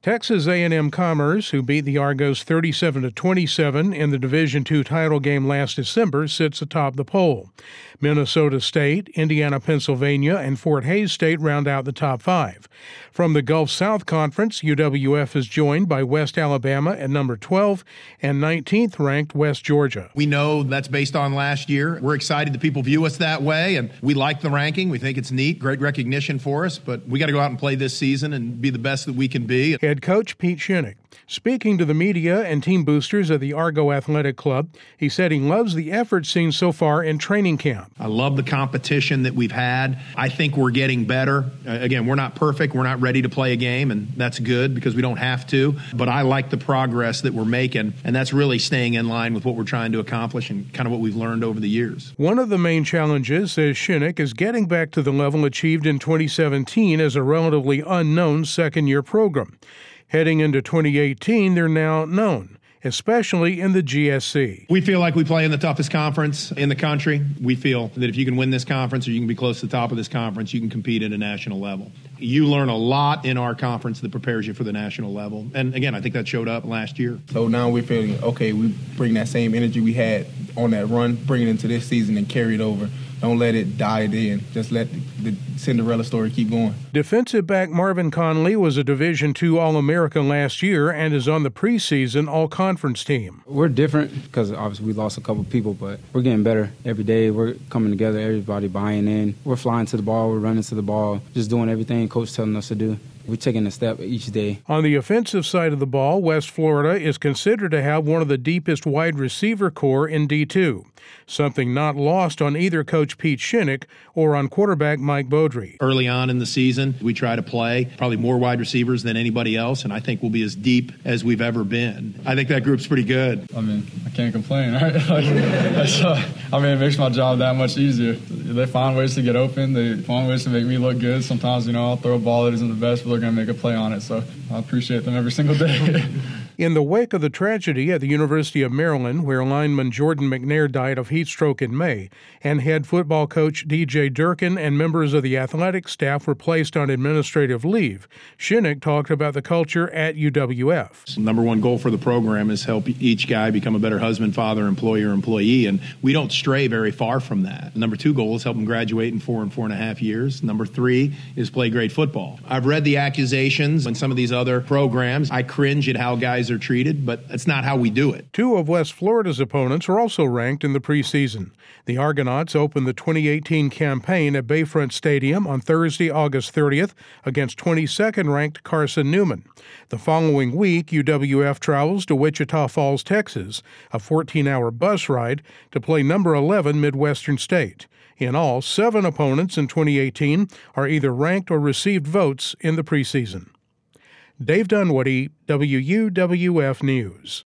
Texas A&M Commerce, who beat the Argos 37-27 in the Division II title game last December, sits atop the poll. Minnesota State, Indiana, Pennsylvania, and Fort Hays State round out the top five. From the Gulf South Conference, UWF is joined by West Alabama at number 12 and 19th ranked West Georgia. We know that's based on last year. We're excited that people view us that way, and we like the ranking. We think it's neat, great recognition for us, but we got to go out and play this season and be the best that we can be. Head coach Pete Shinnick. Speaking to the media and team boosters at the Argo Athletic Club, he said he loves the effort seen so far in training camp. I love the competition that we've had. I think we're getting better. Again, we're not perfect. We're not ready to play a game, and that's good because we don't have to. But I like the progress that we're making, and that's really staying in line with what we're trying to accomplish and kind of what we've learned over the years. One of the main challenges, says Shinnick, is getting back to the level achieved in 2017 as a relatively unknown second-year program. Heading into 2018, they're now known, especially in the GSC. We feel like we play in the toughest conference in the country. We feel that if you can win this conference or you can be close to the top of this conference, you can compete at a national level. You learn a lot in our conference that prepares you for the national level. And again, I think that showed up last year. So now we're feeling, okay, we bring that same energy we had on that run, bring it into this season and carry it over. Don't let it die in. Just let the Cinderella story keep going. Defensive back Marvin Conley was a Division II All-American last year and is on the preseason All-Conference team. We're different because obviously we lost a couple people, but we're getting better every day. We're coming together, everybody buying in. We're flying to the ball, we're running to the ball, just doing everything Coach telling us to do. We're taking a step each day. On the offensive side of the ball, West Florida is considered to have one of the deepest wide receiver corps in D2, something not lost on either Coach Pete Shinnick or on quarterback Mike Beaudry. Early on in the season, we try to play probably more wide receivers than anybody else, and I think we'll be as deep as we've ever been. I think that group's pretty good. I mean, I can't complain, right? It makes my job that much easier. They find ways to get open. They find ways to make me look good. Sometimes, I'll throw a ball that isn't the best, but they're going to make a play on it, so I appreciate them every single day. In the wake of the tragedy at the University of Maryland, where lineman Jordan McNair died of heat stroke in May, and head football coach D.J. Durkin and members of the athletic staff were placed on administrative leave, Shinnick talked about the culture at UWF. The number one goal for the program is help each guy become a better husband, father, employer, employee, and we don't stray very far from that. The number two goal is help them graduate in 4 and 4.5 years. Number three is play great football. I've read the accusations in some of these other programs. I cringe at how guys are treated, but that's not how we do it. Two of West Florida's opponents are also ranked in the preseason. The Argonauts opened the 2018 campaign at Bayfront Stadium on Thursday, August 30th against 22nd-ranked Carson Newman. The following week, UWF travels to Wichita Falls, Texas, a 14-hour bus ride to play number 11 Midwestern State. In all, 7 opponents in 2018 are either ranked or received votes in the preseason. Dave Dunwoody, WUWF News.